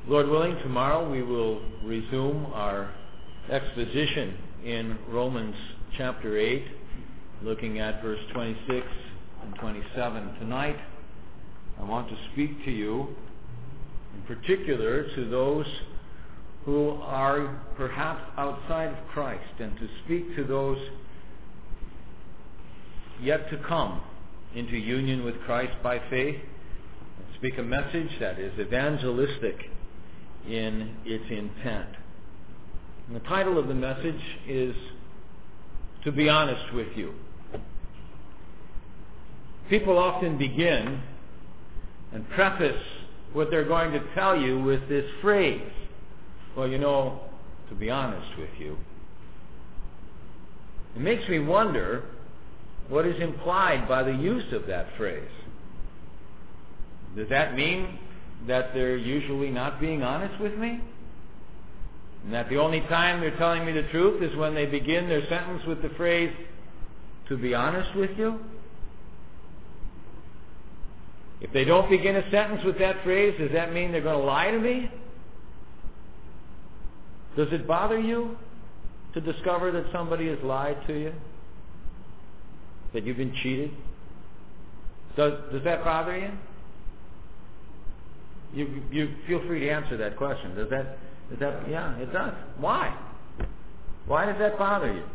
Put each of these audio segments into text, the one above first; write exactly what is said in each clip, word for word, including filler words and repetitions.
Lord willing, tomorrow we will resume our exposition in Romans chapter eight, looking at verse twenty-six and twenty-seven. Tonight, I want to speak to you, in particular to those who are perhaps outside of Christ, and to speak to those yet to come into union with Christ by faith, and speak a message that is evangelistic in its intent. And the title of the message is To Be Honest With You. People often begin and preface what they're going to tell you with this phrase, well, you know, to be honest with you. It makes me wonder what is implied by the use of that phrase. Does that mean that they're usually not being honest with me? And that the only time they're telling me the truth is when they begin their sentence with the phrase, to be honest with you? If they don't begin a sentence with that phrase, does that mean they're going to lie to me? Does it bother you to discover that somebody has lied to you? That you've been cheated? Does, does that bother you? You you feel free to answer that question. Does that, does that, yeah, it does. Why? Why does that bother you?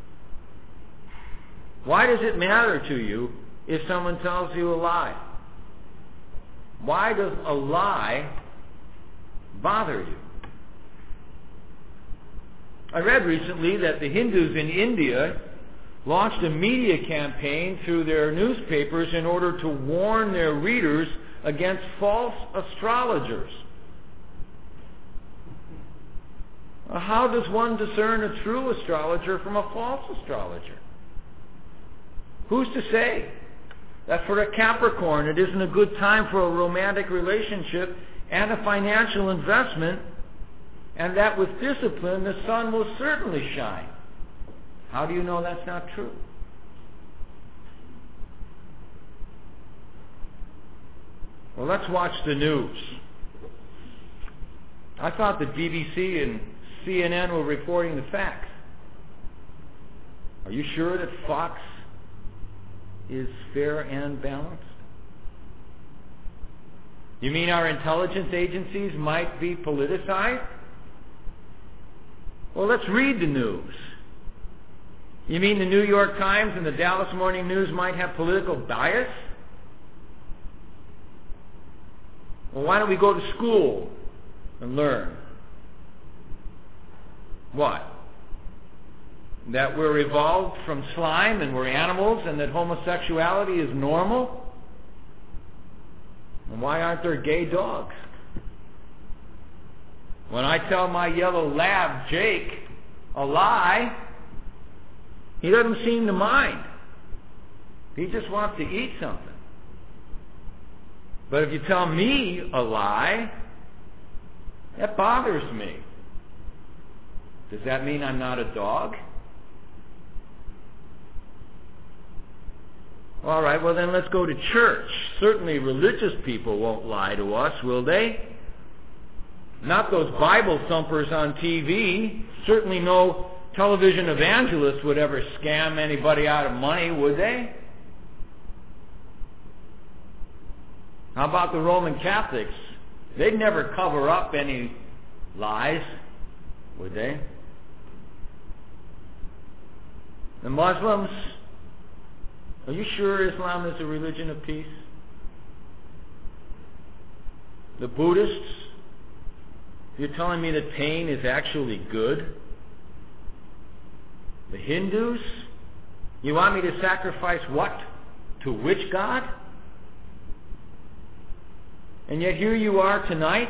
Why does it matter to you if someone tells you a lie? Why does a lie bother you? I read recently that the Hindus in India launched a media campaign through their newspapers in order to warn their readers against false astrologers. How does one discern a true astrologer from a false astrologer? Who's to say that for a Capricorn it isn't a good time for a romantic relationship and a financial investment, and that with discipline the sun will certainly shine? How do you know that's not true? Well, let's watch the news. I thought the B B C and C N N were reporting the facts. Are you sure that Fox is fair and balanced? You mean our intelligence agencies might be politicized? Well, let's read the news. You mean the New York Times and the Dallas Morning News might have political bias? Well, why don't we go to school and learn? What? That we're evolved from slime and we're animals and that homosexuality is normal? And why aren't there gay dogs? When I tell my yellow lab, Jake, a lie, he doesn't seem to mind. He just wants to eat something. But if you tell me a lie, that bothers me. Does that mean I'm not a dog? All right, well then let's go to church. Certainly religious people won't lie to us, will they? Not those Bible thumpers on T V. Certainly no television evangelists would ever scam anybody out of money, would they? How about the Roman Catholics? They'd never cover up any lies, would they? The Muslims, are you sure Islam is a religion of peace? The Buddhists, you're telling me that pain is actually good? The Hindus, you want me to sacrifice what? To which God? And yet here you are tonight,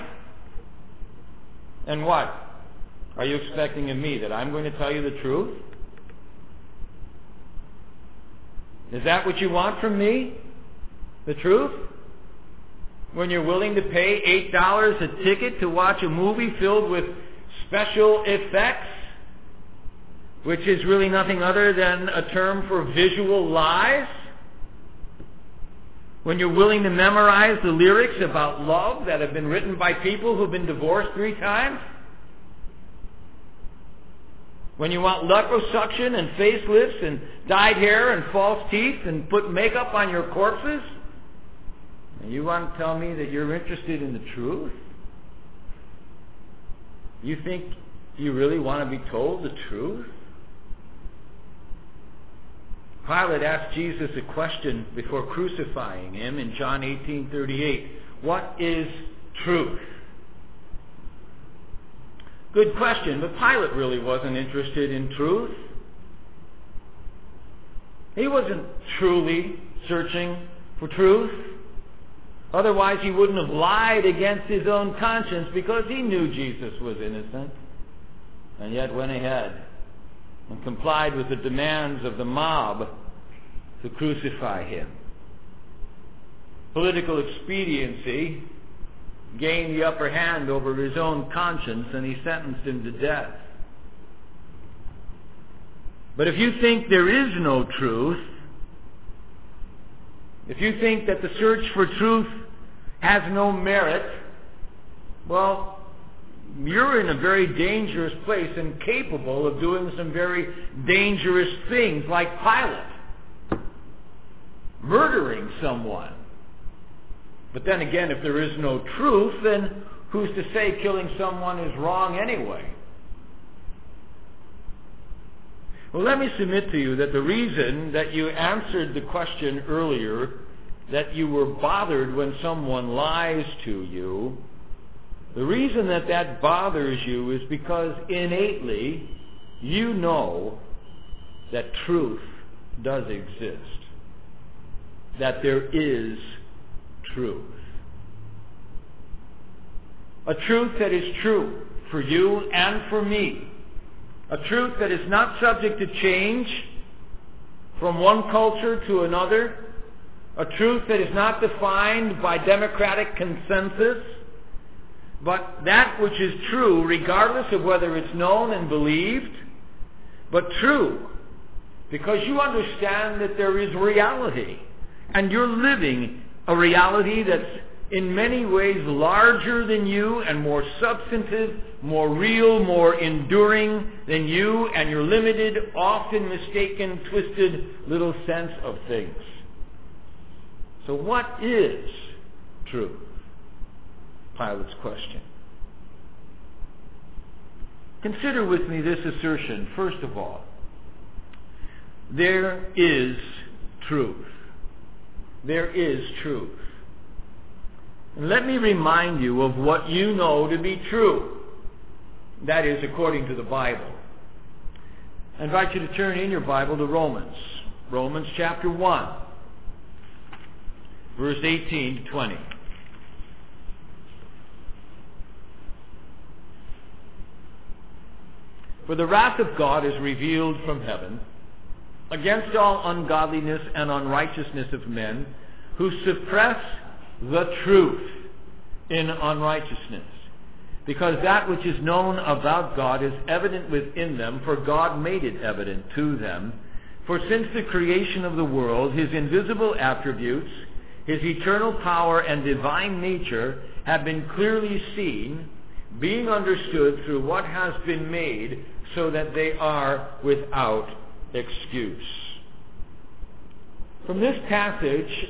and what? Are you expecting of me that I'm going to tell you the truth? Is that what you want from me? The truth? When you're willing to pay eight dollars a ticket to watch a movie filled with special effects, which is really nothing other than a term for visual lies? When you're willing to memorize the lyrics about love that have been written by people who've been divorced three times? When you want liposuction and facelifts and dyed hair and false teeth and put makeup on your corpses? And you want to tell me that you're interested in the truth? You think you really want to be told the truth? Pilate asked Jesus a question before crucifying him in John eighteen thirty-eight. What is truth? Good question, but Pilate really wasn't interested in truth. He wasn't truly searching for truth. Otherwise, he wouldn't have lied against his own conscience because he knew Jesus was innocent and yet went ahead and complied with the demands of the mob to crucify him. Political expediency gained the upper hand over his own conscience, and he sentenced him to death. But if you think there is no truth, if you think that the search for truth has no merit, well, you're in a very dangerous place and capable of doing some very dangerous things, like Pilate, murdering someone. But then again, if there is no truth, then who's to say killing someone is wrong anyway? Well, let me submit to you that the reason that you answered the question earlier, that you were bothered when someone lies to you, the reason that that bothers you is because innately you know that truth does exist, that there is truth. A truth that is true for you and for me. A truth that is not subject to change from one culture to another. A truth that is not defined by democratic consensus, but that which is true regardless of whether it's known and believed, but true because you understand that there is reality and you're living a reality that's in many ways larger than you and more substantive, more real, more enduring than you and your limited, often mistaken, twisted little sense of things. So what is truth? Pilate's question. Consider with me this assertion. First of all, there is truth. There is truth. And let me remind you of what you know to be true. That is, according to the Bible. I invite you to turn in your Bible to Romans. Romans chapter one, verse eighteen to twenty. For the wrath of God is revealed from heaven against all ungodliness and unrighteousness of men who suppress the truth in unrighteousness. Because that which is known about God is evident within them, for God made it evident to them. For since the creation of the world, His invisible attributes, His eternal power and divine nature have been clearly seen, being understood through what has been made, so that they are without excuse. From this passage,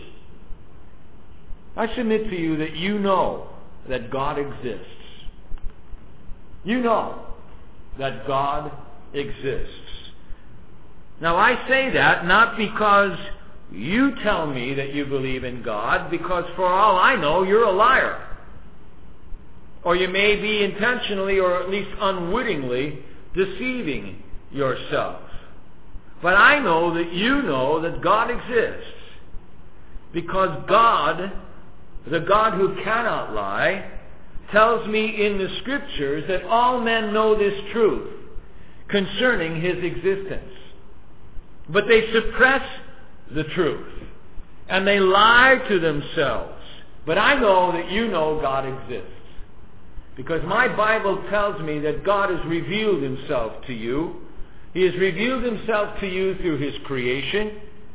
I submit to you that you know that God exists. You know that God exists. Now I say that not because you tell me that you believe in God, because for all I know, you're a liar. Or you may be intentionally or at least unwittingly deceiving yourself. But I know that you know that God exists, because God, the God who cannot lie, tells me in the Scriptures that all men know this truth concerning His existence. But they suppress the truth, and they lie to themselves. But I know that you know God exists, because my Bible tells me that God has revealed Himself to you. He has revealed Himself to you through His creation.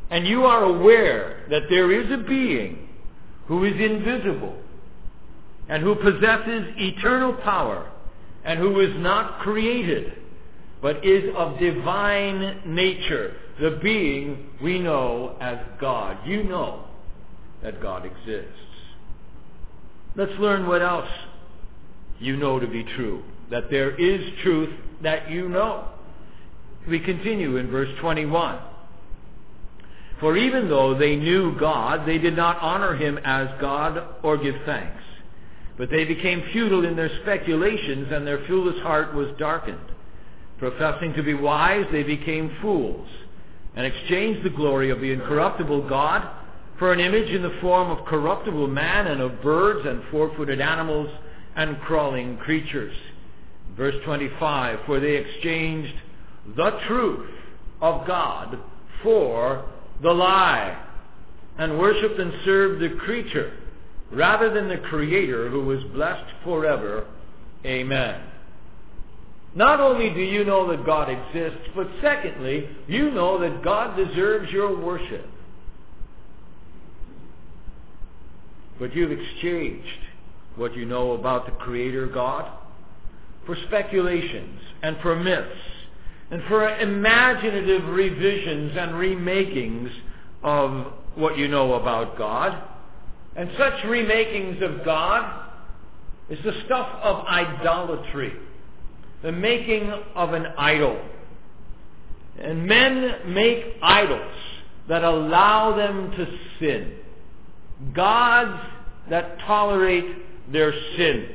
and you are aware that there is a being who is invisible and who possesses eternal power and who is not created but is of divine nature, the being we know as God. You know that God exists. Let's learn what else you know to be true, that there is truth that you know. We continue in verse twenty-one. For even though they knew God, they did not honor him as God or give thanks. But they became futile in their speculations, and their foolish heart was darkened. Professing to be wise, they became fools, and exchanged the glory of the incorruptible God for an image in the form of corruptible man, and of birds, and four-footed animals, and crawling creatures. Verse twenty-five, for they exchanged the truth of God for the lie, and worshipped and served the creature rather than the Creator, who is blessed forever. Amen. Not only do you know that God exists, but secondly, you know that God deserves your worship. But you've exchanged what you know about the Creator God for speculations and for myths and for imaginative revisions and remakings of what you know about God. And such remakings of God is the stuff of idolatry, the making of an idol. And men make idols that allow them to sin, gods that tolerate their sin,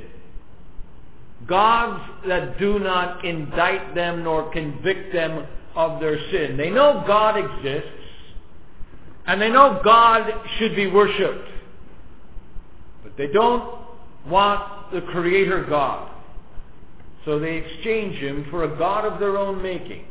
gods that do not indict them nor convict them of their sin. They know God exists, and they know God should be worshipped, but they don't want the Creator God. So they exchange him for a god of their own making.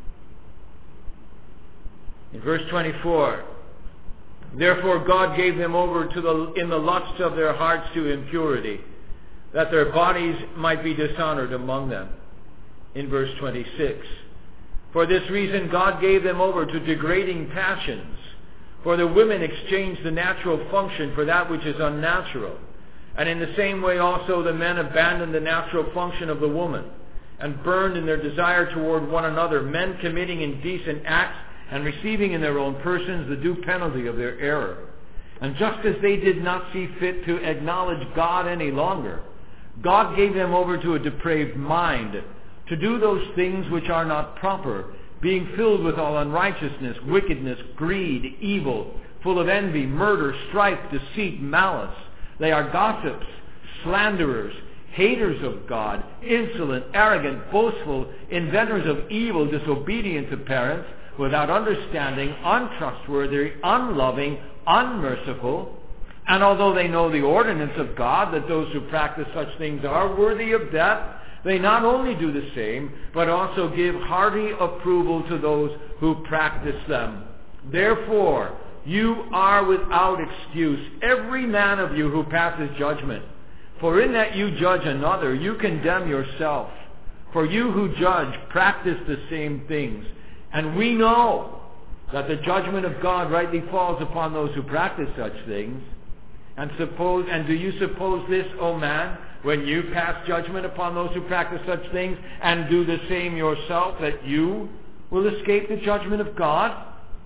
In verse twenty-four, therefore God gave them over to the, in the lusts of their hearts to impurity, that their bodies might be dishonored among them. In verse twenty-six, for this reason God gave them over to degrading passions, for the women exchanged the natural function for that which is unnatural. And in the same way also the men abandoned the natural function of the woman, and burned in their desire toward one another, men committing indecent acts and receiving in their own persons the due penalty of their error. And just as they did not see fit to acknowledge God any longer, God gave them over to a depraved mind, to do those things which are not proper, being filled with all unrighteousness, wickedness, greed, evil, full of envy, murder, strife, deceit, malice. They are gossips, slanderers, haters of God, insolent, arrogant, boastful, inventors of evil, disobedient to parents, without understanding, untrustworthy, unloving, unmerciful. And although they know the ordinance of God, that those who practice such things are worthy of death, they not only do the same, but also give hearty approval to those who practice them. Therefore, you are without excuse, every man of you who passes judgment. For in that you judge another, you condemn yourself. For you who judge practice the same things. And we know that the judgment of God rightly falls upon those who practice such things. And suppose, and do you suppose this, O man, when you pass judgment upon those who practice such things and do the same yourself, that you will escape the judgment of God?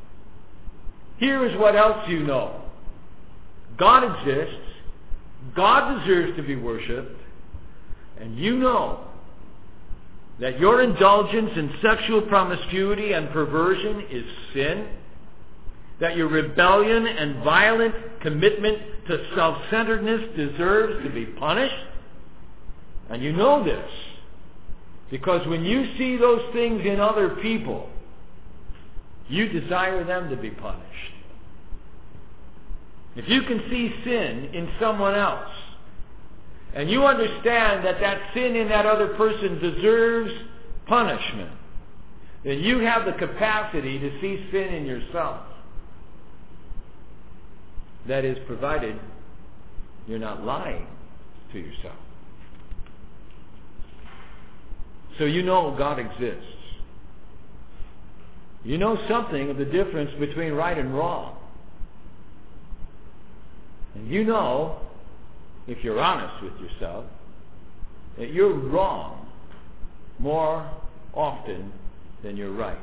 Here is what else you know. God exists. God deserves to be worshipped. And you know that your indulgence in sexual promiscuity and perversion is sin. That your rebellion and violent commitment to self-centeredness deserves to be punished. And you know this because when you see those things in other people, you desire them to be punished. If you can see sin in someone else, and you understand that that sin in that other person deserves punishment, then you have the capacity to see sin in yourself. That is, provided you're not lying to yourself. So you know God exists. You know something of the difference between right and wrong. And you know, if you're honest with yourself, that you're wrong more often than you're right.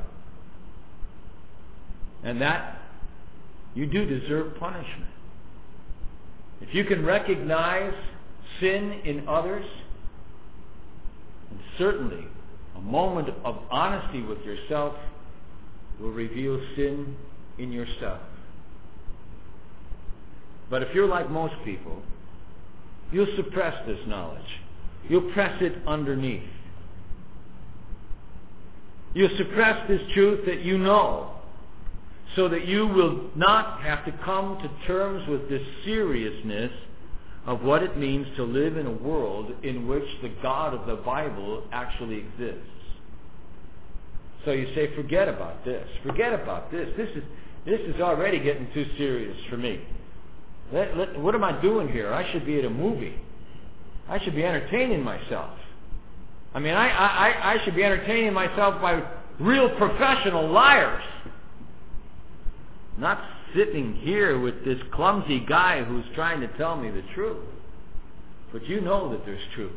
And that you do deserve punishment. If you can recognize sin in others, and certainly a moment of honesty with yourself will reveal sin in yourself. But if you're like most people, you'll suppress this knowledge. You'll press it underneath. You'll suppress this truth that you know, so that you will not have to come to terms with this seriousness of what it means to live in a world in which the God of the Bible actually exists. So you say, forget about this. Forget about this. This is this is already getting too serious for me. Let, let, what am I doing here? I should be at a movie. I should be entertaining myself. I mean, I, I, I should be entertaining myself by real professional liars. Not sitting here with this clumsy guy who's trying to tell me the truth. But you know that there's truth.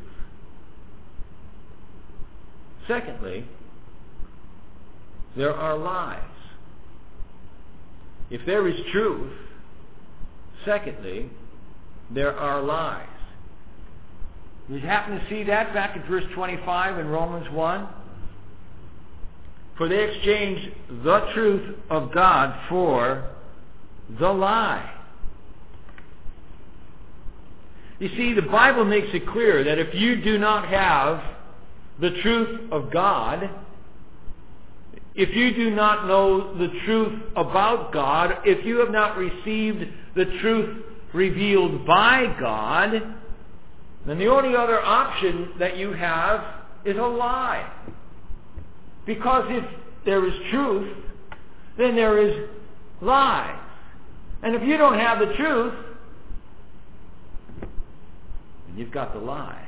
Secondly, there are lies. If there is truth, secondly, there are lies. You happen to see that back in verse twenty-five in Romans one? For they exchanged the truth of God for the lie. You see, the Bible makes it clear that if you do not have the truth of God, if you do not know the truth about God, if you have not received the truth revealed by God, then the only other option that you have is a lie. Because if there is truth, then there is lies. And if you don't have the truth, then you've got the lie.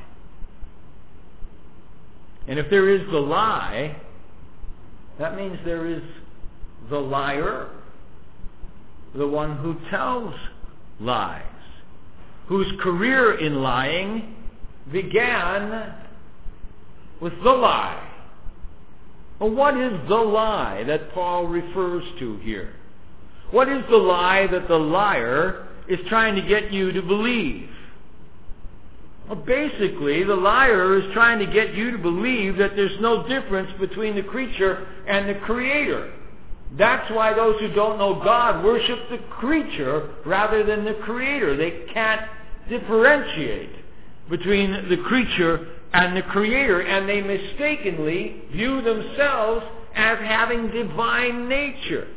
And if there is the lie, that means there is the liar, the one who tells lies, whose career in lying began with the lie. Well, what is the lie that Paul refers to here? What is the lie that the liar is trying to get you to believe? Well, basically, the liar is trying to get you to believe that there's no difference between the creature and the Creator. That's why those who don't know God worship the creature rather than the Creator. They can't differentiate between the creature and the Creator, and they mistakenly view themselves as having divine nature.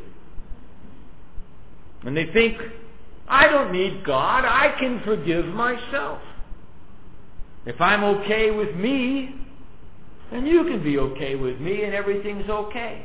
And they think, I don't need God, I can forgive myself. If I'm okay with me, then you can be okay with me and everything's okay.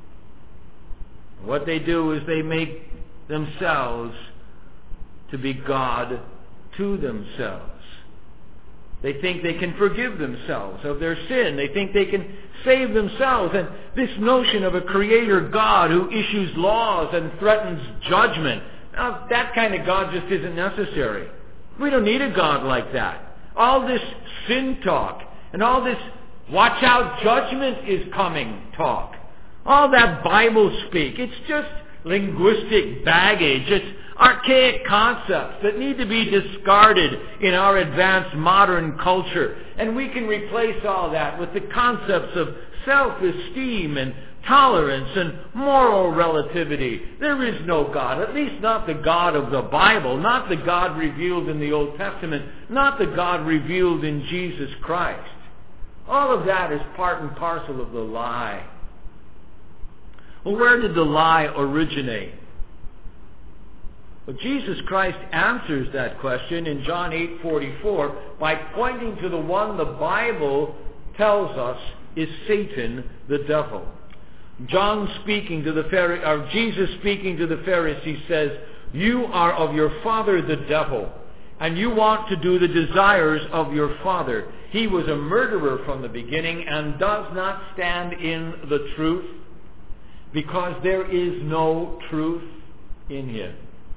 What they do is they make themselves to be God to themselves. They think they can forgive themselves of their sin. They think they can save themselves. And this notion of a creator God who issues laws and threatens judgment, now, that kind of God just isn't necessary. We don't need a God like that. All this sin talk and all this watch out, judgment is coming talk, all that Bible speak, it's just linguistic baggage. It's archaic concepts that need to be discarded in our advanced modern culture. And we can replace all that with the concepts of self-esteem and tolerance and moral relativity. There is no God, at least not the God of the Bible, not the God revealed in the Old Testament, not the God revealed in Jesus Christ. All of that is part and parcel of the lie. Well, where did the lie originate? Well, Jesus Christ answers that question in John eight forty-four by pointing to the one the Bible tells us is Satan, the devil. John speaking to the Pharisees, or Jesus speaking to the Pharisees says, "You are of your father the devil, and you want to do the desires of your father. He was a murderer from the beginning and does not stand in the truth, because there is no truth in him.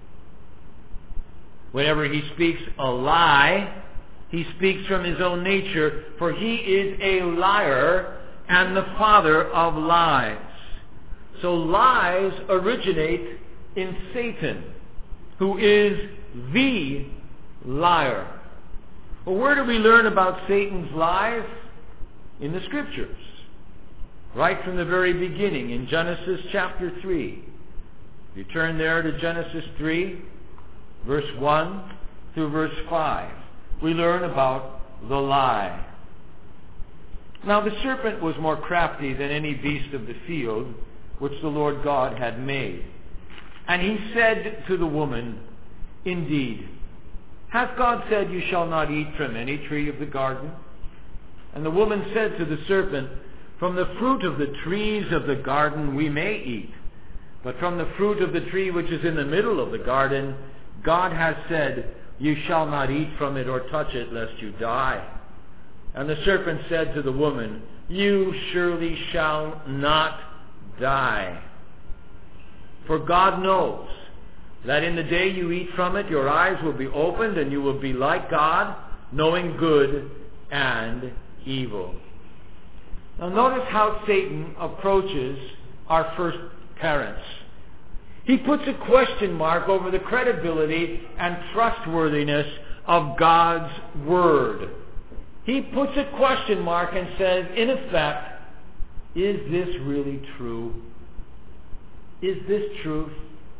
Whenever he speaks a lie, he speaks from his own nature, for he is a liar and the father of lies. So lies originate in Satan, who is the liar. Well, where do we learn about Satan's lies? In the Scriptures. Right from the very beginning, in Genesis chapter three. If you turn there to Genesis three, verse one through verse five, we learn about the lie. Now the serpent was more crafty than any beast of the field which the Lord God had made. And he said to the woman, Indeed, hath God said, You shall not eat from any tree of the garden? And the woman said to the serpent, From the fruit of the trees of the garden we may eat, but from the fruit of the tree which is in the middle of the garden, God has said, You shall not eat from it or touch it, lest you die. And the serpent said to the woman, You surely shall not die. For God knows that in the day you eat from it, your eyes will be opened, and you will be like God, knowing good and evil. Now notice how Satan approaches our first parents. He puts a question mark over the credibility and trustworthiness of God's Word. He puts a question mark and says, in effect, is this really true? Is this truth?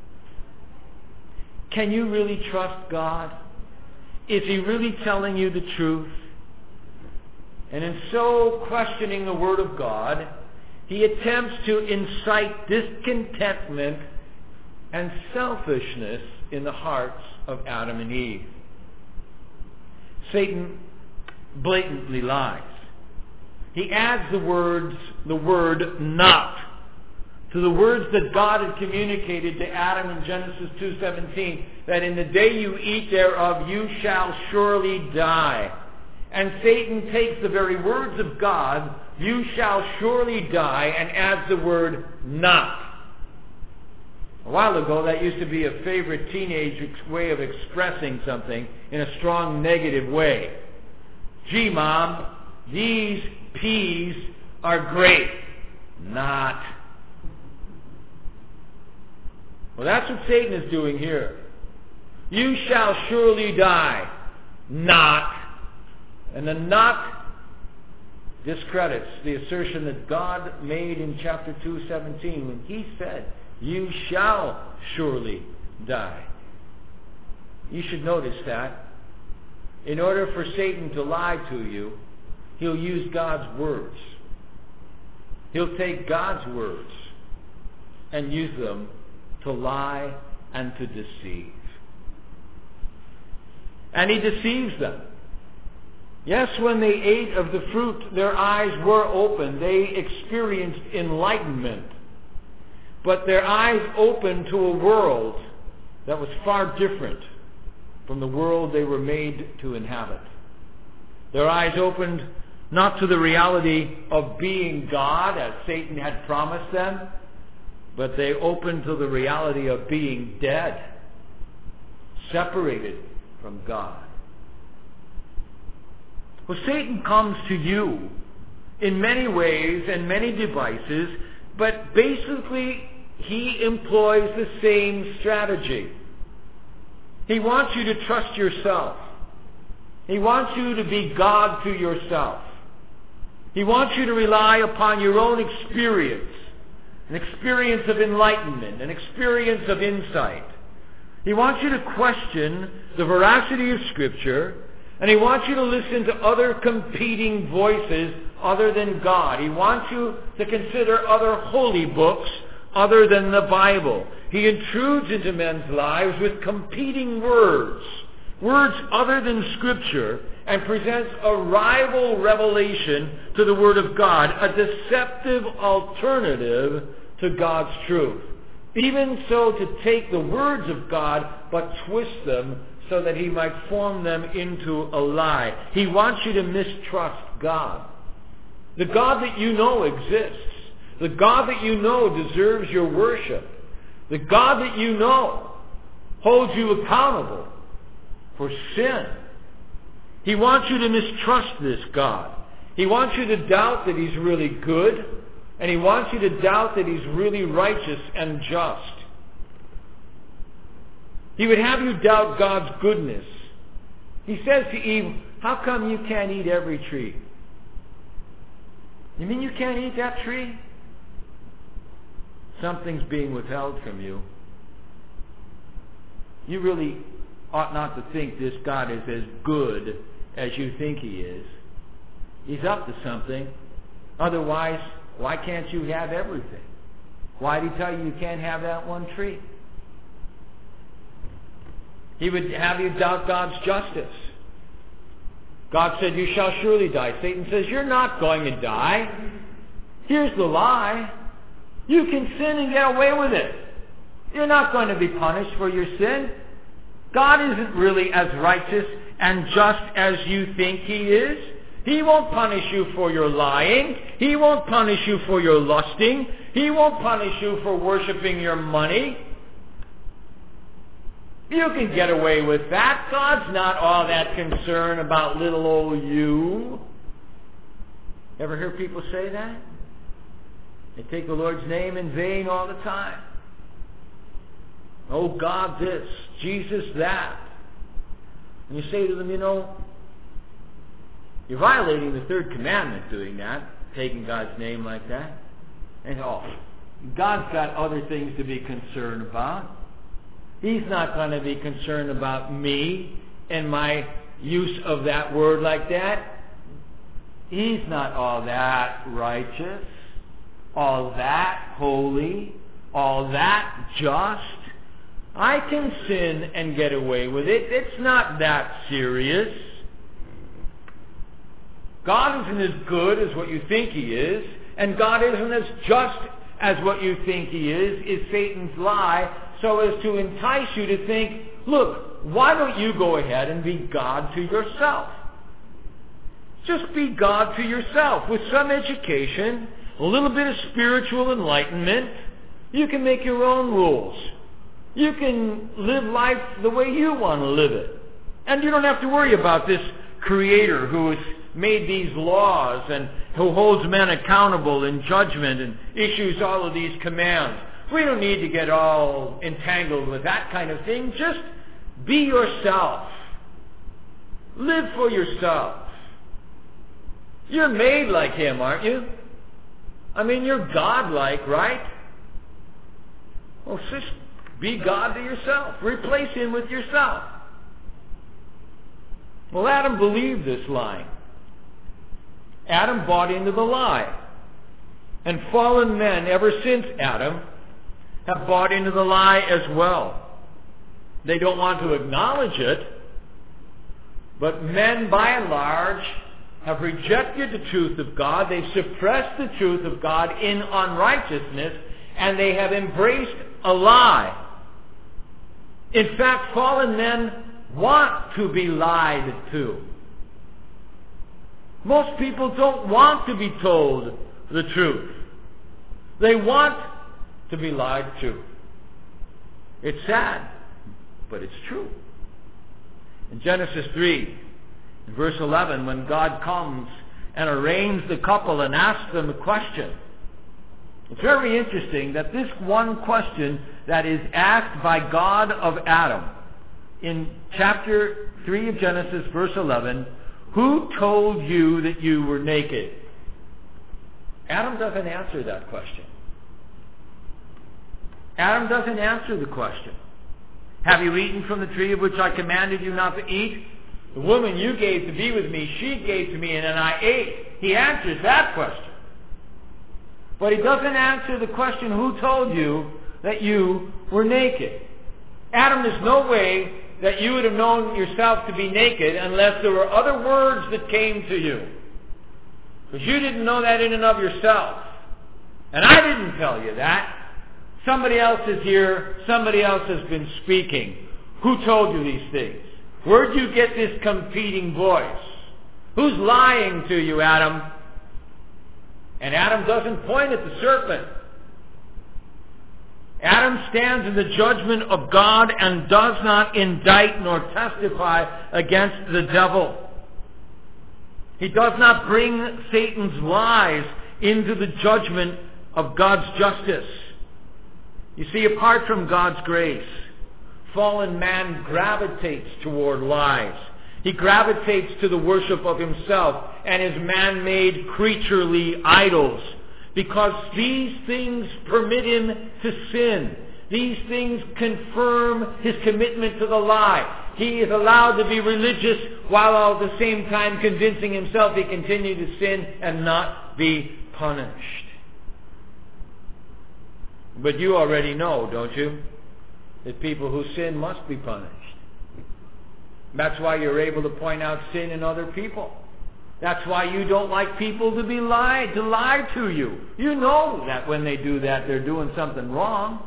Can you really trust God? Is He really telling you the truth? And in so questioning the Word of God, he attempts to incite discontentment and selfishness in the hearts of Adam and Eve. Satan blatantly lies. He adds the words, the word not to the words that God had communicated to Adam in Genesis two seventeen, that in the day you eat thereof you shall surely die. And Satan takes the very words of God, you shall surely die, and adds the word not. A while ago, that used to be a favorite teenage way of expressing something in a strong negative way. Gee, Mom, these peas are great. Not. Well, that's what Satan is doing here. You shall surely die. Not. And the not discredits the assertion that God made in chapter two seventeen when he said, you shall surely die. You should notice that. In order for Satan to lie to you, he'll use God's words. He'll take God's words and use them to lie and to deceive. And he deceives them. Yes, when they ate of the fruit, their eyes were open. They experienced enlightenment. But their eyes opened to a world that was far different from the world they were made to inhabit. Their eyes opened not to the reality of being God, as Satan had promised them, but they opened to the reality of being dead, separated from God. Well, Satan comes to you in many ways and many devices, but basically he employs the same strategy. He wants you to trust yourself. He wants you to be God to yourself. He wants you to rely upon your own experience, an experience of enlightenment, an experience of insight. He wants you to question the veracity of Scripture, and he wants you to listen to other competing voices other than God. He wants you to consider other holy books other than the Bible. He intrudes into men's lives with competing words, words other than Scripture, and presents a rival revelation to the Word of God, a deceptive alternative to God's truth. Even so, to take the words of God, but twist them so that he might form them into a lie. He wants you to mistrust God. The God that you know exists. The God that you know deserves your worship. The God that you know holds you accountable for sin. He wants you to mistrust this God. He wants you to doubt that He's really good, and He wants you to doubt that He's really righteous and just. He would have you doubt God's goodness. He says to Eve, how come you can't eat every tree? You mean you can't eat that tree? Something's being withheld from you. You really ought not to think this God is as good as you think He is. He's up to something. Otherwise, why can't you have everything? Why did He tell you you can't have that one tree? He would have you doubt God's justice. God said, you shall surely die. Satan says, you're not going to die. Here's the lie. You can sin and get away with it. You're not going to be punished for your sin. God isn't really as righteous and just as you think He is. He won't punish you for your lying. He won't punish you for your lusting. He won't punish you for worshiping your money. You can get away with that. God's not all that concerned about little old you. Ever hear people say that? They take the Lord's name in vain all the time. Oh, God this, Jesus that. And you say to them, you know, you're violating the third commandment doing that, taking God's name like that. And oh, God's got other things to be concerned about. He's not going to be concerned about me and my use of that word like that. He's not all that righteous, all that holy, all that just. I can sin and get away with it. It's not that serious. God isn't as good as what you think He is, and God isn't as just as what you think He is, is Satan's lie, so as to entice you to think, look, why don't you go ahead and be God to yourself? Just be God to yourself. With some education, a little bit of spiritual enlightenment, you can make your own rules. You can live life the way you want to live it. And you don't have to worry about this Creator who has made these laws and who holds men accountable in judgment and issues all of these commands. We don't need to get all entangled with that kind of thing. Just be yourself. Live for yourself. You're made like Him, aren't you? I mean, you're God-like, right? Well, just be God to yourself. Replace Him with yourself. Well, Adam believed this lie. Adam bought into the lie. And fallen men, ever since Adam, have bought into the lie as well. They don't want to acknowledge it, but men, by and large, have rejected the truth of God. They've suppressed the truth of God in unrighteousness, and they have embraced a lie. In fact, fallen men want to be lied to. Most people don't want to be told the truth. They want to be lied to. It's sad, but it's true. In Genesis three, in verse eleven, when God comes and arraigns the couple and asks them a question, it's very interesting that this one question that is asked by God of Adam in chapter three of Genesis, verse eleven, who told you that you were naked? Adam doesn't answer that question. Adam doesn't answer the question. Have you eaten from the tree of which I commanded you not to eat? The woman you gave to be with me, she gave to me, and then I ate. He answers that question. But he doesn't answer the question, who told you that you were naked? Adam, there's no way that you would have known yourself to be naked unless there were other words that came to you. Because you didn't know that in and of yourself. And I didn't tell you that. Somebody else is here. Somebody else has been speaking. Who told you these things? Where'd you get this competing voice? Who's lying to you, Adam? And Adam doesn't point at the serpent. Adam stands in the judgment of God and does not indict nor testify against the devil. He does not bring Satan's lies into the judgment of God's justice. You see, apart from God's grace, fallen man gravitates toward lies. He gravitates to the worship of himself and his man-made creaturely idols, because these things permit him to sin. These things confirm his commitment to the lie. He is allowed to be religious while at the same time convincing himself he continued to sin and not be punished. But you already know, don't you, that people who sin must be punished. That's why you're able to point out sin in other people. That's why you don't like people to be lied, to lie to you. You know that when they do that, they're doing something wrong.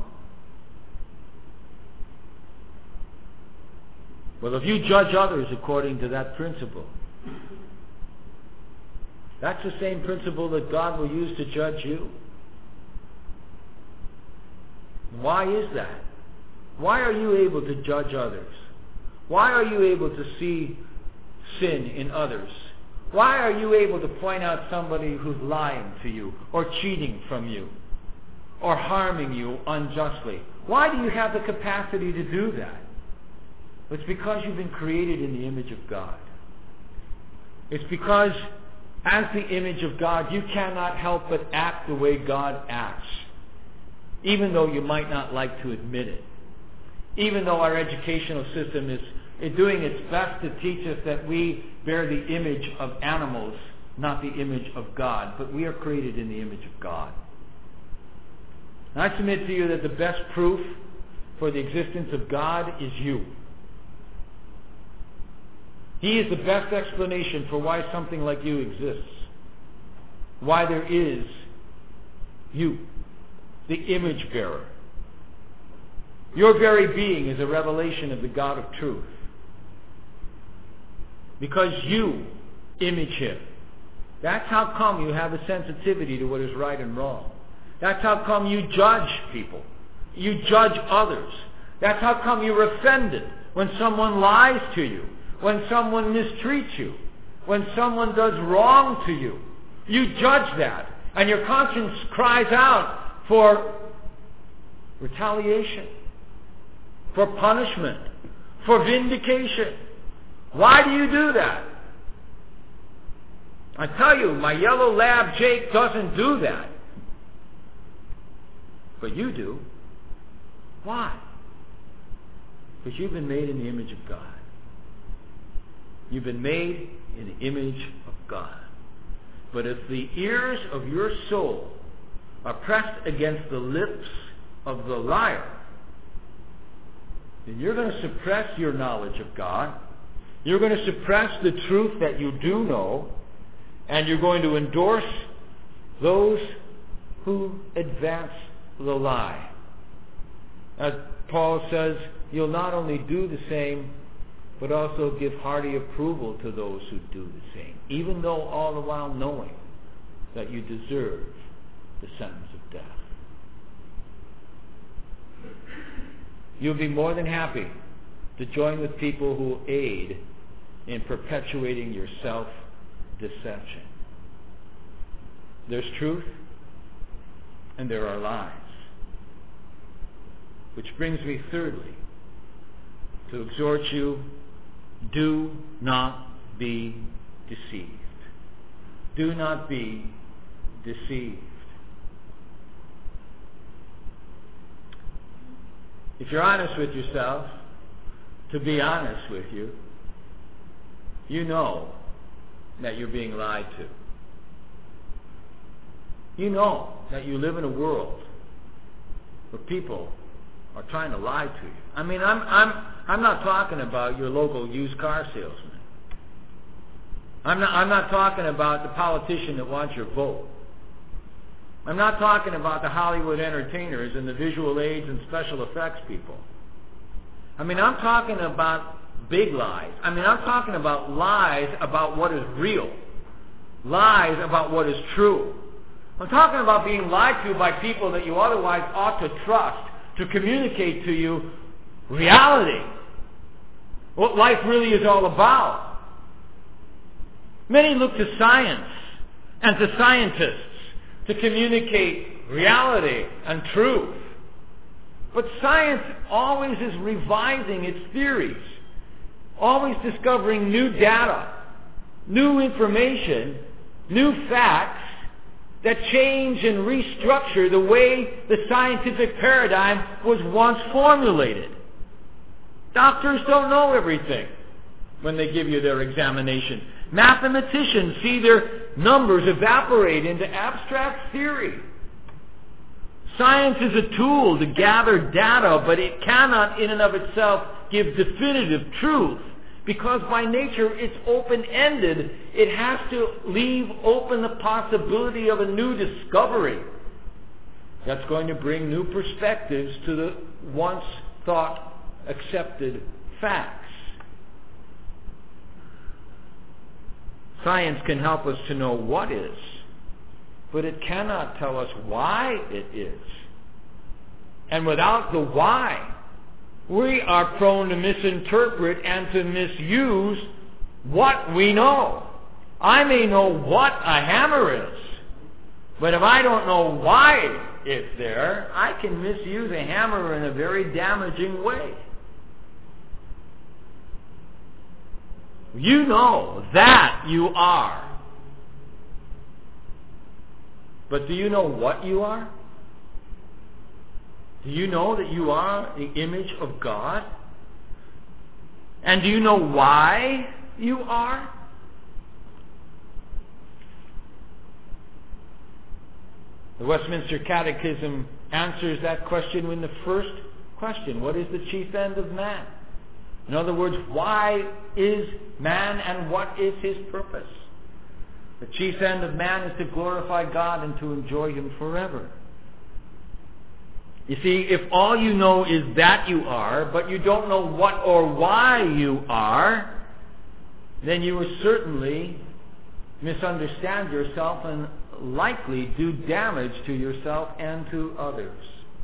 Well, if you judge others according to that principle, that's the same principle that God will use to judge you. Why is that? Why are you able to judge others? Why are you able to see sin in others? Why are you able to point out somebody who's lying to you, or cheating from you, or harming you unjustly? Why do you have the capacity to do that? It's because you've been created in the image of God. It's because, as the image of God, you cannot help but act the way God acts, even though you might not like to admit it. Even though our educational system is, is doing its best to teach us that we bear the image of animals, not the image of God. But we are created in the image of God. And I submit to you that the best proof for the existence of God is you. He is the best explanation for why something like you exists. Why there is you, the image bearer. Your very being is a revelation of the God of truth. Because you image Him. That's how come you have a sensitivity to what is right and wrong. That's how come you judge people. You judge others. That's how come you're offended when someone lies to you, when someone mistreats you, when someone does wrong to you. You judge that, and your conscience cries out for retaliation, for punishment, for vindication. Why do you do that? I tell you, my yellow lab Jake doesn't do that. But you do. Why? Because you've been made in the image of God. You've been made in the image of God. But if the ears of your soul are pressed against the lips of the liar, then you're going to suppress your knowledge of God. You're going to suppress the truth that you do know, and you're going to endorse those who advance the lie. As Paul says, you'll not only do the same, but also give hearty approval to those who do the same, even though all the while knowing that you deserve the sentence of death. You'll be more than happy to join with people who aid in perpetuating your self-deception. There's truth and there are lies. Which brings me thirdly to exhort you, do not be deceived. Do not be deceived. If you're honest with yourself, to be honest with you, you know that you're being lied to. You know that you live in a world where people are trying to lie to you. I mean, I'm I'm I'm not talking about your local used car salesman. I'm not I'm not talking about the politician that wants your vote. I'm not talking about the Hollywood entertainers and the visual aids and special effects people. I mean, I'm talking about big lies. I mean, I'm talking about lies about what is real. Lies about what is true. I'm talking about being lied to by people that you otherwise ought to trust to communicate to you reality, what life really is all about. Many look to science and to scientists to communicate reality and truth. But science always is revising its theories, always discovering new data, new information, new facts that change and restructure the way the scientific paradigm was once formulated. Doctors don't know everything when they give you their examination. Mathematicians see their numbers evaporate into abstract theory. Science is a tool to gather data, but it cannot in and of itself give definitive truth, because by nature it's open-ended. It has to leave open the possibility of a new discovery that's going to bring new perspectives to the once thought accepted facts. Science can help us to know what is, but it cannot tell us why it is. And without the why, we are prone to misinterpret and to misuse what we know. I may know what a hammer is, but if I don't know why it's there, I can misuse a hammer in a very damaging way. You know that you are. But do you know what you are? Do you know that you are the image of God? And do you know why you are? The Westminster Catechism answers that question in the first question. What is the chief end of man? In other words, why is man and what is his purpose? The chief end of man is to glorify God and to enjoy Him forever. You see, if all you know is that you are, but you don't know what or why you are, then you will certainly misunderstand yourself and likely do damage to yourself and to others.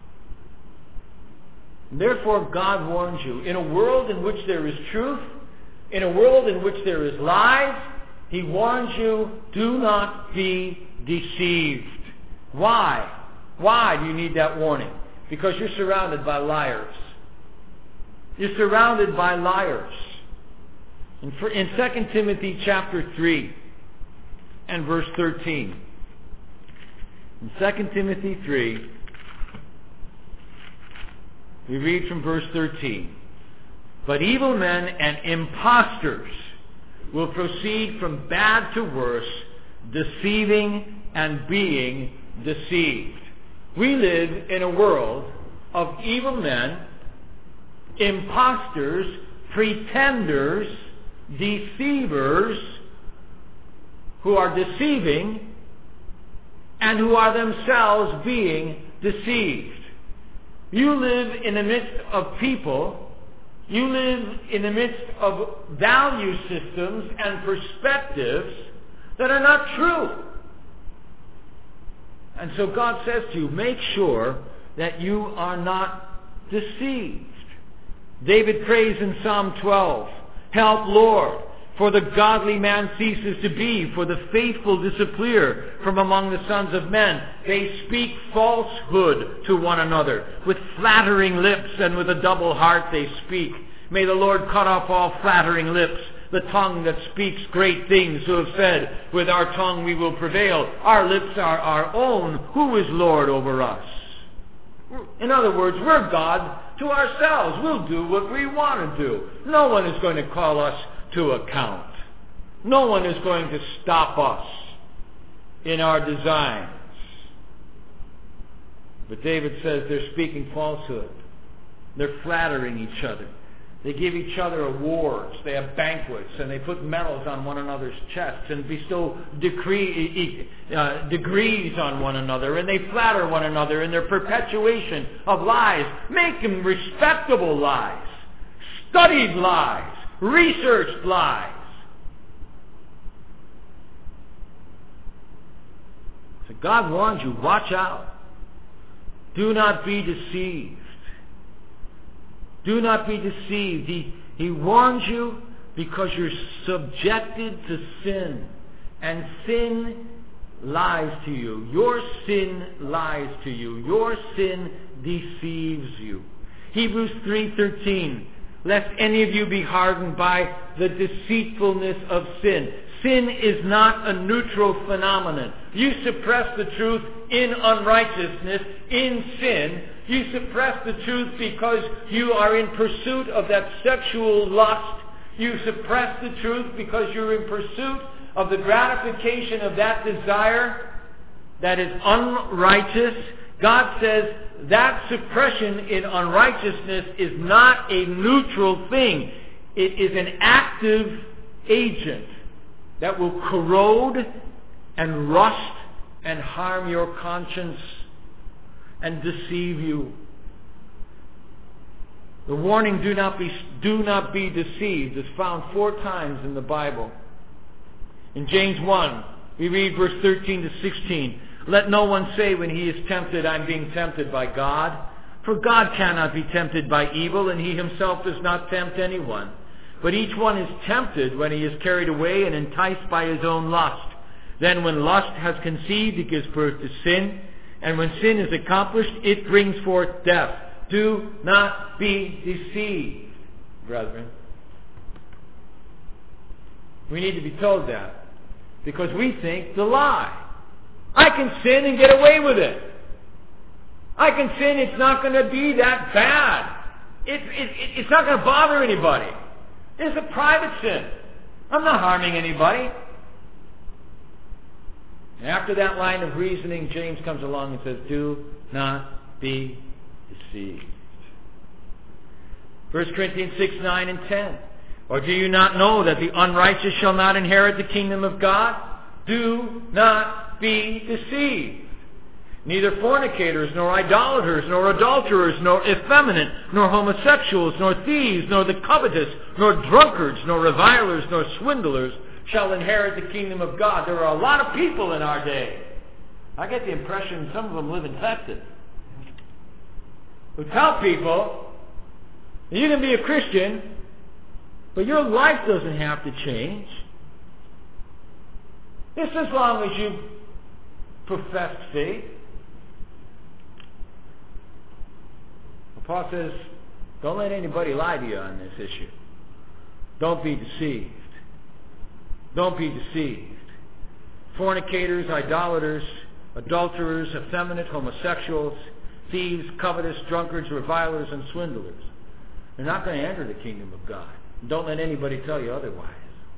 Therefore, God warns you, in a world in which there is truth, in a world in which there is lies, He warns you, do not be deceived. Why? Why do you need that warning? Because you're surrounded by liars. You're surrounded by liars. In, in Second Timothy chapter three and verse thirteen. In Second Timothy three, we read from verse thirteen. But evil men and impostors will proceed from bad to worse, deceiving and being deceived. We live in a world of evil men, impostors, pretenders, deceivers, who are deceiving and who are themselves being deceived. You live in the midst of people, you live in the midst of value systems and perspectives that are not true. And so God says to you, make sure that you are not deceived. David prays in Psalm twelve, help, Lord, for the godly man ceases to be, for the faithful disappear from among the sons of men. They speak falsehood to one another. With flattering lips and with a double heart they speak. May the Lord cut off all flattering lips, the tongue that speaks great things, who have said, with our tongue we will prevail. Our lips are our own. Who is Lord over us? In other words, we're God to ourselves. We'll do what we want to do. No one is going to call us to account. No one is going to stop us in our designs. But David says they're speaking falsehood. They're flattering each other. They give each other awards. They have banquets, and they put medals on one another's chests and bestow decree, uh, degrees on one another, and they flatter one another in their perpetuation of lies. Make them respectable lies, studied lies, researched lies. So God warns you, watch out. Do not be deceived. Do not be deceived. He, he warns you because you're subjected to sin. And sin lies to you. Your sin lies to you. Your sin deceives you. Hebrews three thirteen. Lest any of you be hardened by the deceitfulness of sin. Sin is not a neutral phenomenon. You suppress the truth in unrighteousness, in sin. You suppress the truth because you are in pursuit of that sexual lust. You suppress the truth because you're in pursuit of the gratification of that desire that is unrighteous. God says that suppression in unrighteousness is not a neutral thing. It is an active agent that will corrode and rust and harm your conscience and deceive you. The warning, do not be, do not be deceived, is found four times in the Bible. In James one, we read verse thirteen to sixteen. Let no one say when he is tempted, I'm being tempted by God. For God cannot be tempted by evil, and he himself does not tempt anyone. But each one is tempted when he is carried away and enticed by his own lust. Then when lust has conceived, it gives birth to sin. And when sin is accomplished, it brings forth death. Do not be deceived, brethren. We need to be told that. Because we think the lie. I can sin and get away with it. I can sin, it's not going to be that bad. It, it, it, it's not going to bother anybody. It's a private sin. I'm not harming anybody. And after that line of reasoning, James comes along and says, do not be deceived. First Corinthians six, nine, and ten. Or do you not know that the unrighteous shall not inherit the kingdom of God? Do not be deceived. Neither fornicators, nor idolaters, nor adulterers, nor effeminate, nor homosexuals, nor thieves, nor the covetous, nor drunkards, nor revilers, nor swindlers shall inherit the kingdom of God. There are a lot of people in our day. I get the impression some of them live in Texas, who tell people, you can be a Christian, but your life doesn't have to change. Just as long as you profess faith. Paul says, don't let anybody lie to you on this issue. Don't be deceived. Don't be deceived. Fornicators, idolaters, adulterers, effeminate, homosexuals, thieves, covetous, drunkards, revilers, and swindlers. They're not going to enter the kingdom of God. Don't let anybody tell you otherwise.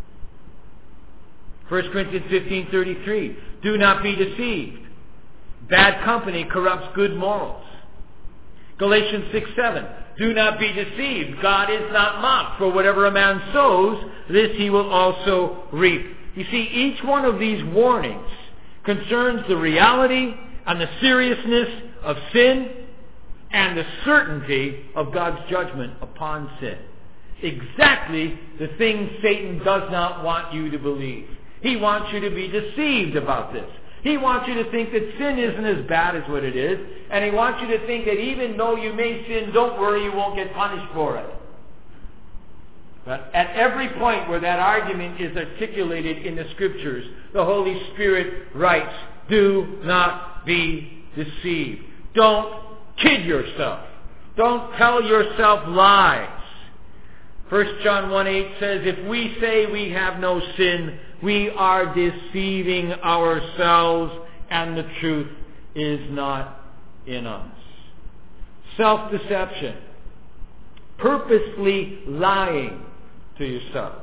First Corinthians fifteen thirty-three. Do not be deceived. Bad company corrupts good morals. Galatians six seven. Do not be deceived. God is not mocked. For whatever a man sows, this he will also reap. You see, each one of these warnings concerns the reality and the seriousness of sin and the certainty of God's judgment upon sin. Exactly the thing Satan does not want you to believe. He wants you to be deceived about this. He wants you to think that sin isn't as bad as what it is. And he wants you to think that even though you may sin, don't worry, you won't get punished for it. But at every point where that argument is articulated in the Scriptures, the Holy Spirit writes, do not be deceived. Don't kid yourself. Don't tell yourself lies. First John one eight says, if we say we have no sin, we are deceiving ourselves and the truth is not in us. Self-deception. Purposely lying to yourself.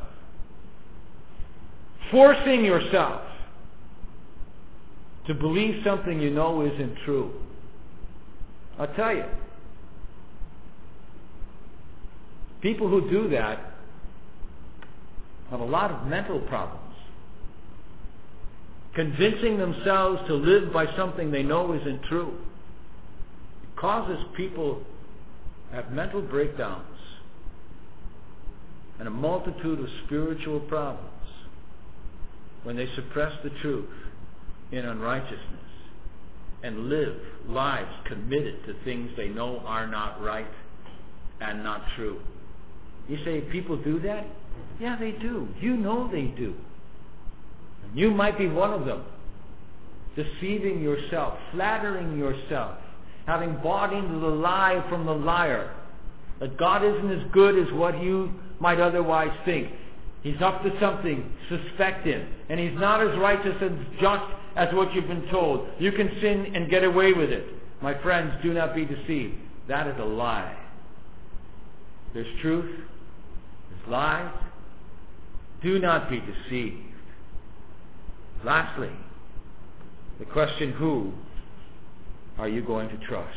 Forcing yourself to believe something you know isn't true. I'll tell you. People who do that have a lot of mental problems. Convincing themselves to live by something they know isn't true. It causes people to have mental breakdowns and a multitude of spiritual problems when they suppress the truth in unrighteousness. and live lives committed to things they know are not right and not true. You say, people do that? Yeah, they do. You know they do. And you might be one of them. Deceiving yourself, flattering yourself, having bought into the lie from the liar, that God isn't as good as what you might otherwise think. He's up to something. Suspect him. And he's not as righteous and just as what you've been told. You can sin and get away with it. My friends, do not be deceived. That is a lie. There's truth. There's lies. Do not be deceived. Lastly, the question, who are you going to trust?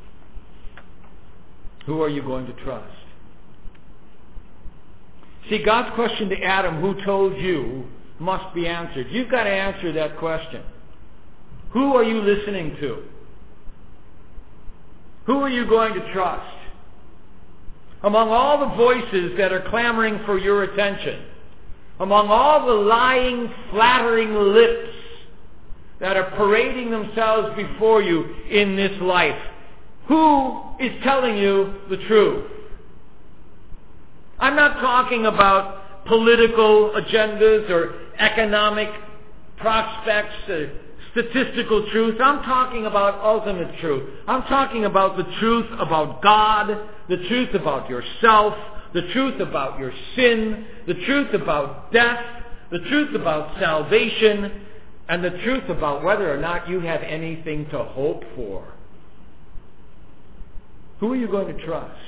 Who are you going to trust? See, God's question to Adam, who told you, must be answered. You've got to answer that question. Who are you listening to? Who are you going to trust? Among all the voices that are clamoring for your attention, among all the lying, flattering lips that are parading themselves before you in this life, who is telling you the truth? I'm not talking about political agendas or economic prospects, uh, statistical truth. I'm talking about ultimate truth. I'm talking about the truth about God, the truth about yourself, the truth about your sin, the truth about death, the truth about salvation, and the truth about whether or not you have anything to hope for. Who are you going to trust?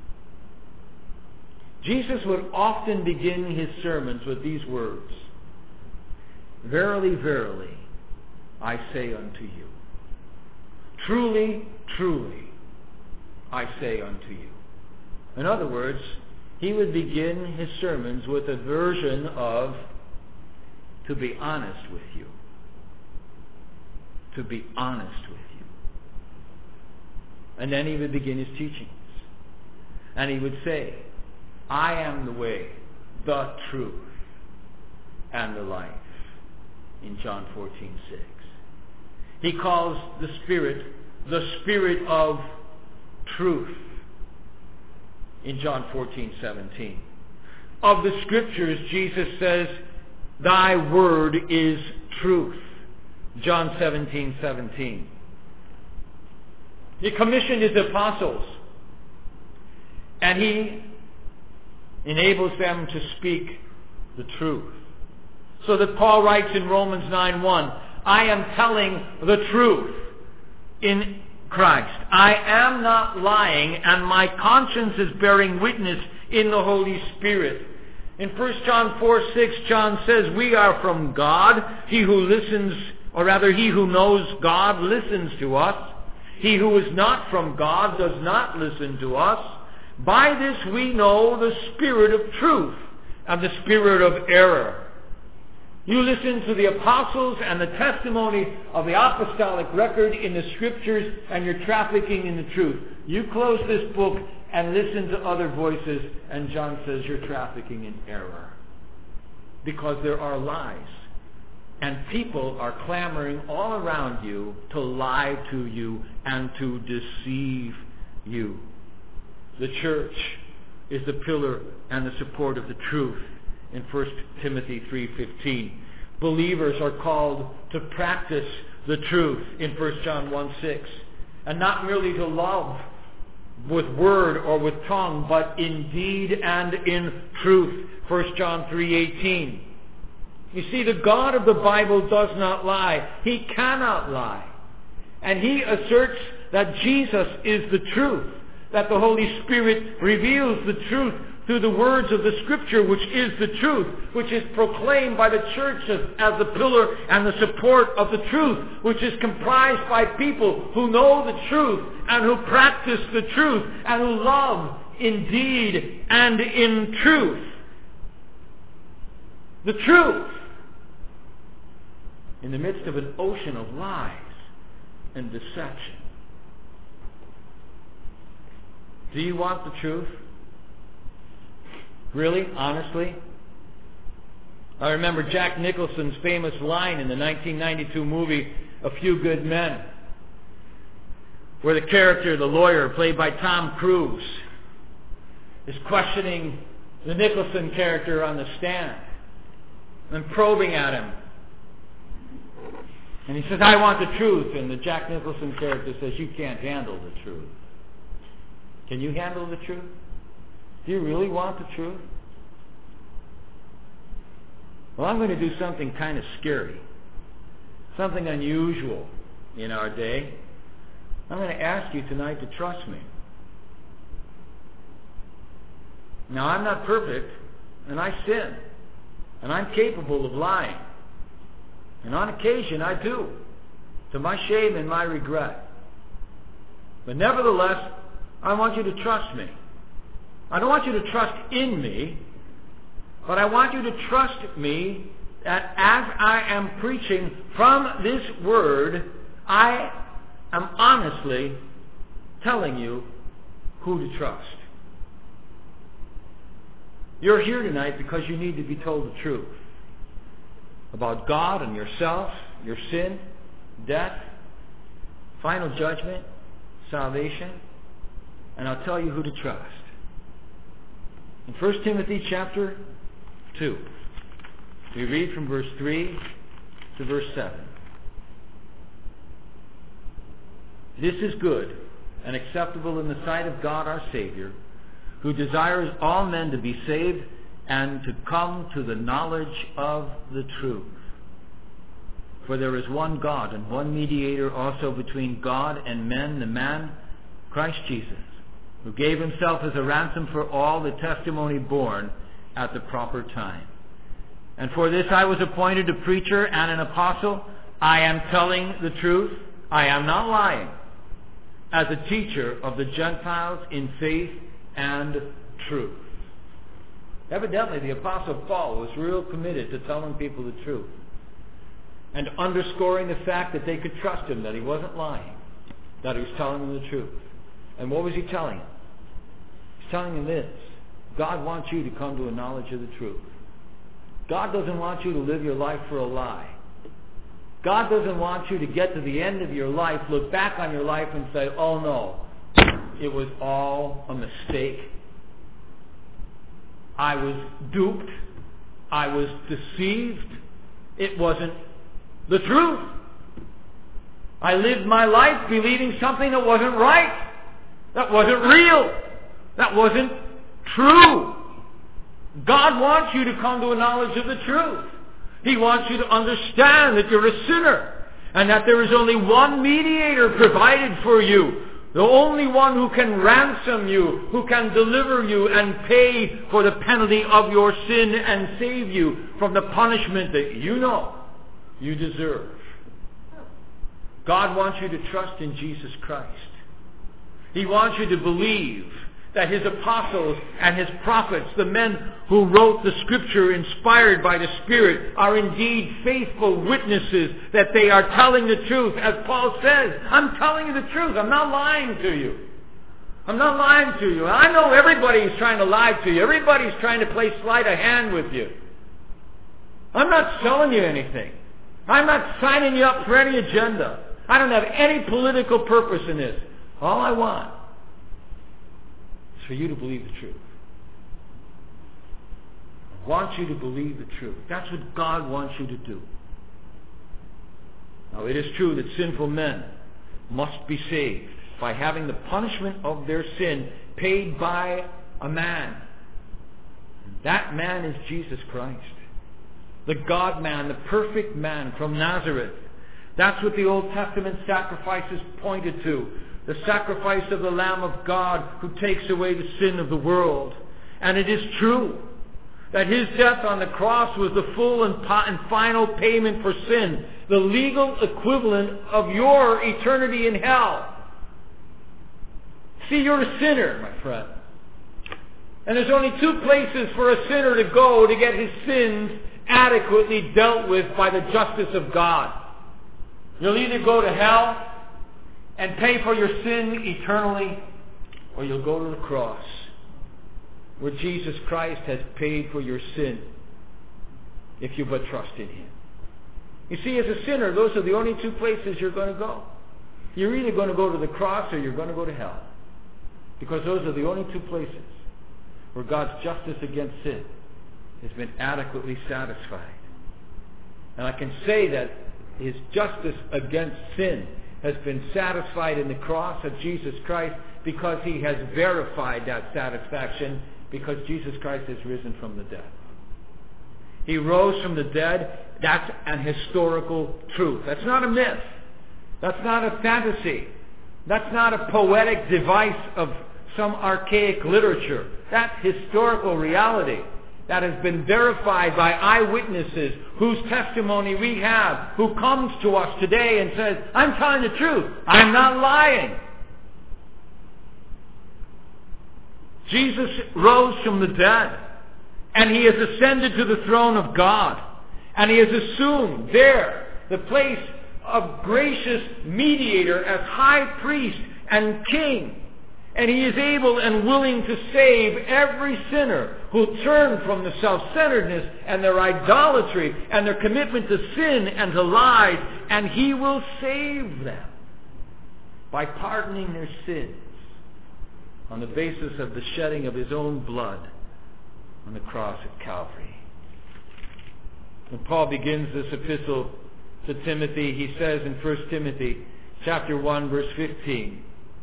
Jesus would often begin his sermons with these words, "Verily, verily, I say unto you. Truly, truly, I say unto you." In other words, he would begin his sermons with a version of, to be honest with you. To be honest with you. And then he would begin his teachings. And he would say, "I am the way, the truth, and the life," in John fourteen six. He calls the Spirit the Spirit of truth in John fourteen seventeen. Of the Scriptures, Jesus says, "Thy word is truth," John seventeen seventeen. He commissioned his apostles, and he enables them to speak the truth. So that Paul writes in Romans nine one, "I am telling the truth in Christ. I am not lying, and my conscience is bearing witness in the Holy Spirit." In First John four six, John says, "We are from God. He who listens, or rather he who knows God listens to us. He who is not from God does not listen to us. By this we know the spirit of truth and the spirit of error." You listen to the apostles and the testimony of the apostolic record in the Scriptures, and you're trafficking in the truth. You close this book and listen to other voices, and John says you're trafficking in error. Because there are lies. And people are clamoring all around you to lie to you and to deceive you. The church is the pillar and the support of the truth in First Timothy three fifteen. Believers are called to practice the truth in First John one six. And not merely to love with word or with tongue, but in deed and in truth. First John three eighteen. You see, the God of the Bible does not lie. He cannot lie. And he asserts that Jesus is the truth, that the Holy Spirit reveals the truth through the words of the Scripture, which is the truth, which is proclaimed by the church as, as the pillar and the support of the truth, which is comprised by people who know the truth and who practice the truth and who love in deed and in truth. The truth in the midst of an ocean of lies and deception. Do you want the truth? Really? Honestly? I remember Jack Nicholson's famous line in the nineteen ninety-two movie, A Few Good Men. where the character, the lawyer, played by Tom Cruise, is questioning the Nicholson character on the stand and probing at him. And he says, I want the truth. And the Jack Nicholson character says, you can't handle the truth. Can you handle the truth? Do you really want the truth? Well, I'm going to do something kind of scary, something unusual in our day. I'm going to ask you tonight to trust me. Now, I'm not perfect, and I sin, and I'm capable of lying. And on occasion, I do, to my shame and my regret. But nevertheless, I want you to trust me. I don't want you to trust in me, but I want you to trust me that as I am preaching from this word, I am honestly telling you who to trust. You're here tonight because you need to be told the truth about God and yourself, your sin, death, final judgment, salvation, and I'll tell you who to trust. In First Timothy chapter two, we read from verse three to verse seven. This is good and acceptable in the sight of God our Savior, who desires all men to be saved and to come to the knowledge of the truth. For there is one God and one mediator also between God and men, the man, Christ Jesus, who gave himself as a ransom for all, the testimony borne at the proper time. And for this I was appointed a preacher and an apostle. I am telling the truth. I am not lying. As a teacher of the Gentiles in faith and truth. Evidently, the Apostle Paul was real committed to telling people the truth and underscoring the fact that they could trust him, that he wasn't lying, that he was telling them the truth. And what was he telling them? He's telling them this: God wants you to come to a knowledge of the truth. God doesn't want you to live your life for a lie. God doesn't want you to get to the end of your life, look back on your life and say, oh no, it was all a mistake. I was duped. I was deceived. It wasn't the truth. I lived my life believing something that wasn't right, that wasn't real, that wasn't true. God wants you to come to a knowledge of the truth. He wants you to understand that you're a sinner and that there is only one mediator provided for you, the only one who can ransom you, who can deliver you and pay for the penalty of your sin and save you from the punishment that you know you deserve. God wants you to trust in Jesus Christ. He wants you to believe that his apostles and his prophets, the men who wrote the scripture inspired by the Spirit, are indeed faithful witnesses, that they are telling the truth. As Paul says, I'm telling you the truth. I'm not lying to you. I'm not lying to you. I know everybody's trying to lie to you. Everybody's trying to play sleight of hand with you. I'm not selling you anything. I'm not signing you up for any agenda. I don't have any political purpose in this. All I want is for you to believe the truth. I want you to believe the truth. That's what God wants you to do. Now, it is true that sinful men must be saved by having the punishment of their sin paid by a man. That man is Jesus Christ. The God-man, the perfect man from Nazareth. That's what the Old Testament sacrifices pointed to. The sacrifice of the Lamb of God who takes away the sin of the world. And it is true that his death on the cross was the full and, po- and final payment for sin, the legal equivalent of your eternity in hell. See, you're a sinner, my friend. And there's only two places for a sinner to go to get his sins adequately dealt with by the justice of God. You'll either go to hell and pay for your sin eternally, or you'll go to the cross, where Jesus Christ has paid for your sin, if you but trust in him. You see, as a sinner, those are the only two places you're going to go. You're either going to go to the cross or you're going to go to hell. Because those are the only two places where God's justice against sin has been adequately satisfied. And I can say that His justice against sin has been satisfied in the cross of Jesus Christ because He has verified that satisfaction, because Jesus Christ has risen from the dead. He rose from the dead. That's an historical truth. That's not a myth. That's not a fantasy. That's not a poetic device of some archaic literature. That's historical reality that has been verified by eyewitnesses whose testimony we have, who comes to us today and says, I'm telling the truth. I'm not lying. Jesus rose from the dead, and He has ascended to the throne of God, and He has assumed there the place of gracious mediator as high priest and king. And He is able and willing to save every sinner who turn from the self-centeredness and their idolatry and their commitment to sin and to lies. And He will save them by pardoning their sins on the basis of the shedding of His own blood on the cross at Calvary. When Paul begins this epistle to Timothy, he says in First Timothy chapter one, verse fifteen,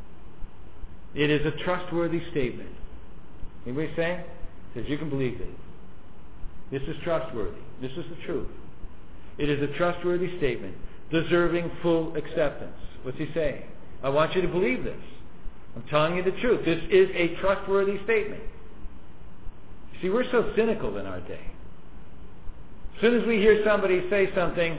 it is a trustworthy statement. Anybody saying? Says you can believe it. This is trustworthy. This is the truth. It is a trustworthy statement, deserving full acceptance. What's he saying? I want you to believe this. I'm telling you the truth. This is a trustworthy statement. See, we're so cynical in our day. As soon as we hear somebody say something,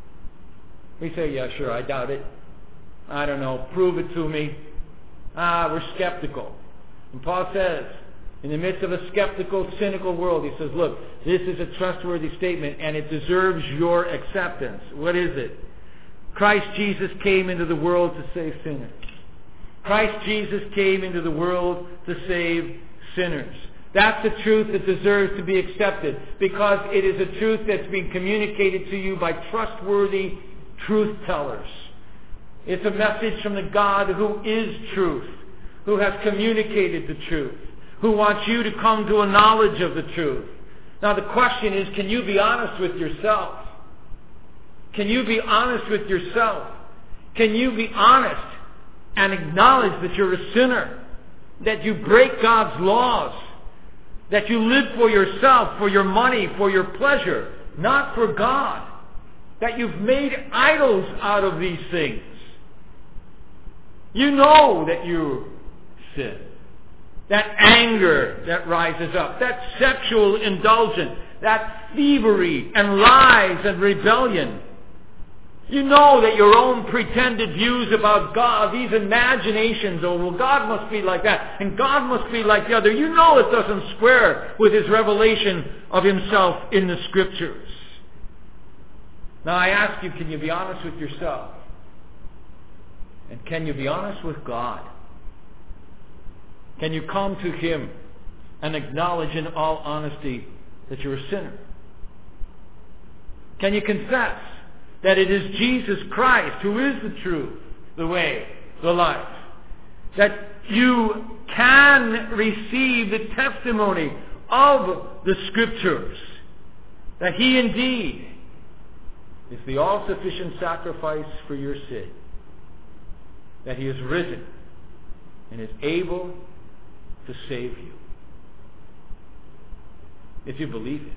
we say, yeah, sure, I doubt it. I don't know. Prove it to me. Ah, we're skeptical. And Paul says, in the midst of a skeptical, cynical world, he says, look, this is a trustworthy statement and it deserves your acceptance. What is it? Christ Jesus came into the world to save sinners. Christ Jesus came into the world to save sinners. That's the truth that deserves to be accepted because it is a truth that's being communicated to you by trustworthy truth tellers. It's a message from the God who is truth, who has communicated the truth, who wants you to come to a knowledge of the truth. Now the question is, can you be honest with yourself? Can you be honest with yourself? Can you be honest and acknowledge that you're a sinner, that you break God's laws, that you live for yourself, for your money, for your pleasure, not for God, that you've made idols out of these things? You know that you sin. That anger that rises up, that sexual indulgence, that thievery and lies and rebellion. You know that your own pretended views about God, these imaginations, oh, well, God must be like that, and God must be like the other. You know it doesn't square with His revelation of Himself in the Scriptures. Now I ask you, can you be honest with yourself? And can you be honest with God? Can you come to Him and acknowledge in all honesty that you're a sinner? Can you confess that it is Jesus Christ who is the truth, the way, the life? That you can receive the testimony of the Scriptures, that He indeed is the all-sufficient sacrifice for your sin, that He is risen and is able to save you. If you believe it,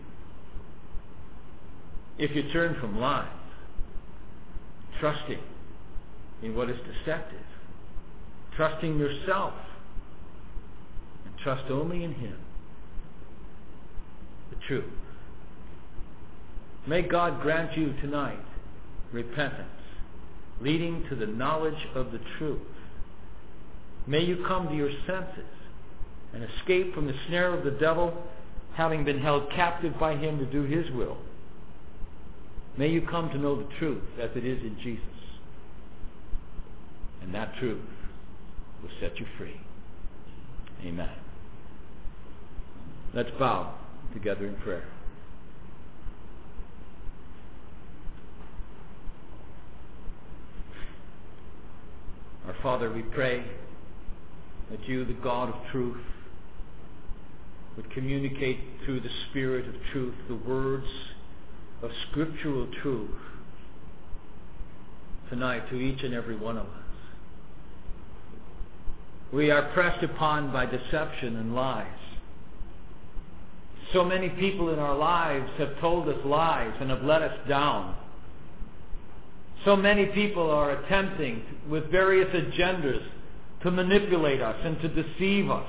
if you turn from lies, trusting in what is deceptive, trusting yourself, and trust only in Him, the truth. May God grant you tonight repentance, leading to the knowledge of the truth. May you come to your senses and escape from the snare of the devil, having been held captive by him to do his will. May you come to know the truth as it is in Jesus. And that truth will set you free. Amen. Let's bow together in prayer. Father, we pray that you, the God of truth, would communicate through the Spirit of truth the words of scriptural truth tonight to each and every one of us. We are pressed upon by deception and lies. So many people in our lives have told us lies and have let us down. So many people are attempting with various agendas to manipulate us and to deceive us.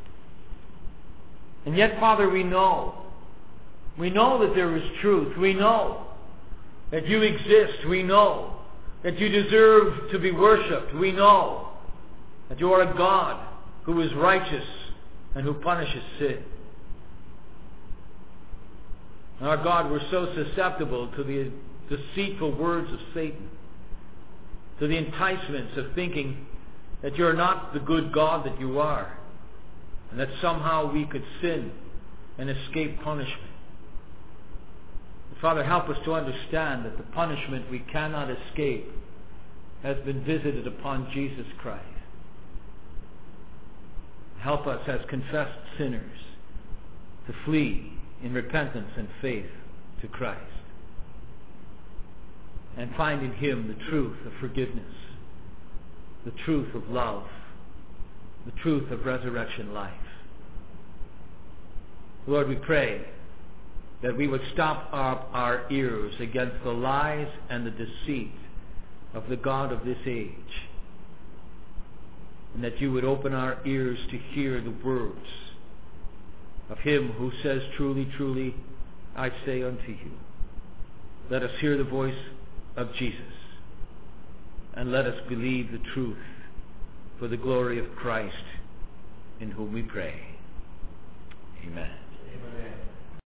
And yet, Father, we know. We know that there is truth. We know that you exist. We know that you deserve to be worshipped. We know that you are a God who is righteous and who punishes sin. And our God, we're so susceptible to the deceitful words of Satan, to the enticements of thinking that you're not the good God that you are, and that somehow we could sin and escape punishment. Father, help us to understand that the punishment we cannot escape has been visited upon Jesus Christ. Help us as confessed sinners to flee in repentance and faith to Christ, and find in Him the truth of forgiveness, the truth of love, the truth of resurrection life. Lord, we pray that we would stop our, our ears against the lies and the deceit of the God of this age, and that you would open our ears to hear the words of Him who says, truly, truly, I say unto you. Let us hear the voice of Jesus, and let us believe the truth for the glory of Christ, in whom we pray. Amen. Amen.